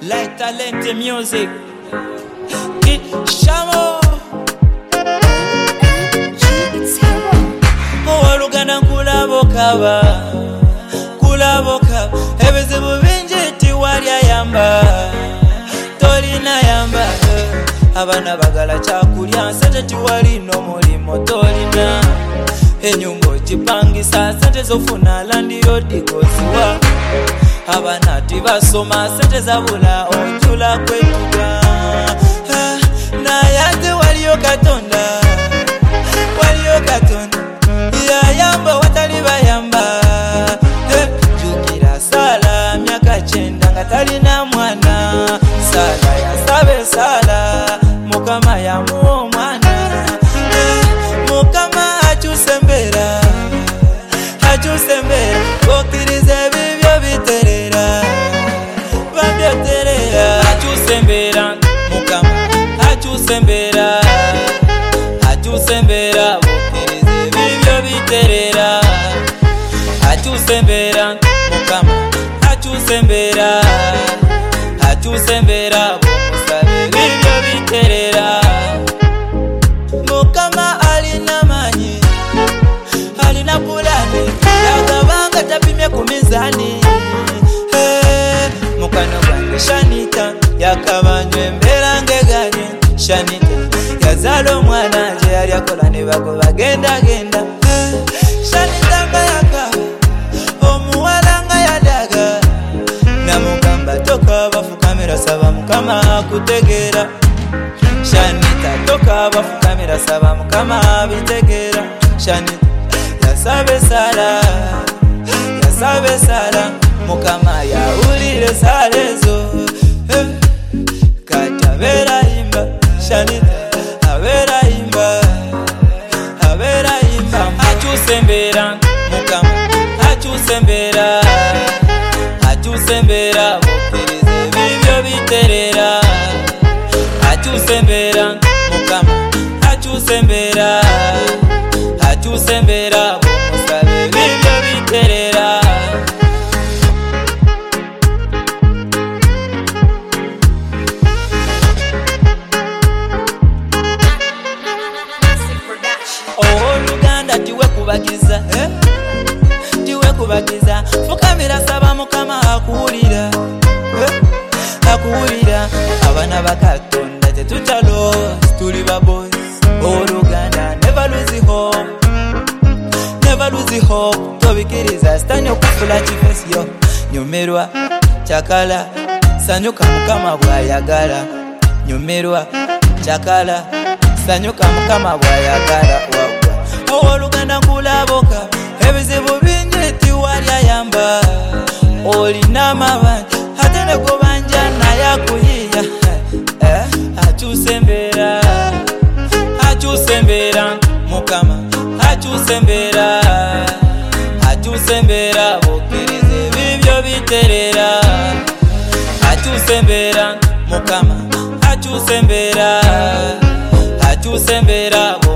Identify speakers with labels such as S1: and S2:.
S1: Light Talent Music. Shamo Owalugana kulaboka ebizibu bingi tiwali ayamba tolina yamba abana bagala kyakulya sente tiwali n'omulimo tolina enyumba okipangisa sente zofuna landi yodikoziwa abana tibasoma sente zabula ojula kwetuga naye ate waliyo Katonda yayamba watali bayamba jukira sala myaka 9 nga talina mwana sala yasabe sala mukama yamuwa omwana mukama akyusembera okiriza ebibyo biterera babyoterera akyusembera mukama akyusembera okiriza ebibyo biterera akyusembera mukama akyusembera musabe ebibyo biterera mukama alina manyi alina pulani yagabanga tapimye ku mizani mukano gwange Shanita yakabanywa embeera ng'eganye Shanita yazala omwana nje yali akola ne bako bagenda Shanita nga yakaba omuwala nga yadaga namugamba tokaba fukamira saba mukama akutegeera Shanita tokaba fukamira saba mukama bitegeera Shanita yasabe sala mukama yawulire sala ezo kati abeera yimba Shanita abeera yimba akyusembera mukama akyusembera okiriza ebibyo biterera akyusembera mukama akyusembera musabe ebibyo biterera Oluganda tiwekubagiza fukamira saba mukama akuwulira abana bakatonda tetukyalo tuli baboys Oluganda never lose hope tobikiriza sitani okufula kifesiyo nyumirwa kyakala sanyuka mukama bwayagala nyumirwa kyakala sanyuka mukama bwayagala Oluganda kulaboka ebizibu bingi tiwali ayamba olina amabanja ate ne kubanja naye akuyiya akyusembera mukama akyusembera okiriza ebibyo biterera akyusembera mukama akyusembera